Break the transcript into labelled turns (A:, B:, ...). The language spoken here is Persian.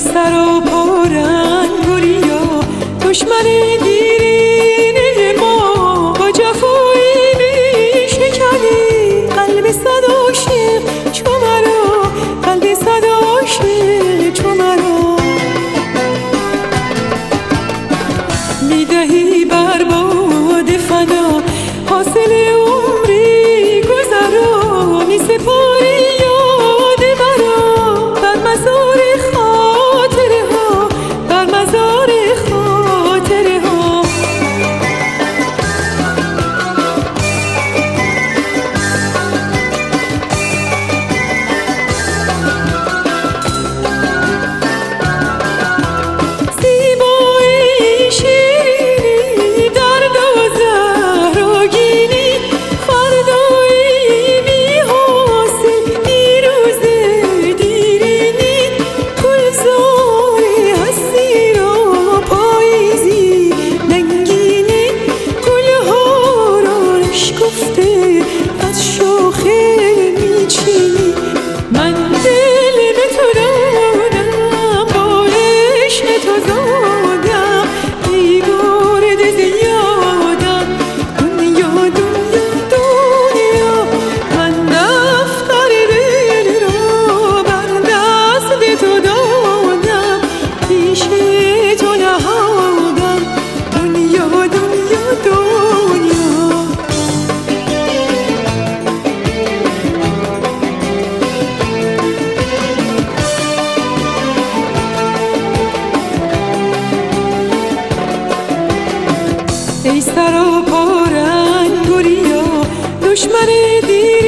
A: سر و پارنگ گریا دشمن دیرینه ما با جفایی می شکنی قلب صد عاشق چو مرا قلب صد عاشق چو مرا میدهی بر باد فنا حاصل عمری گذرا می سپاری یاد مرا بر مزار خاطره ها بر مزار خاطره ها زیبایی شیرینی درد و زهراگینی فردایی بی حاصل دیروز دیرینی گلزاری هستی را پاییزی ننگینی گلها را اشکفته از شاخه میچینی من دل به تو دادم با عشق تو زادم بیگارد زیادم دنیا دنیا دنیا من دفتر دل را بر دست تو دادم پیش تو نهادم دنیا دنیا دنیا ای سر و پارنگ گریا دشمن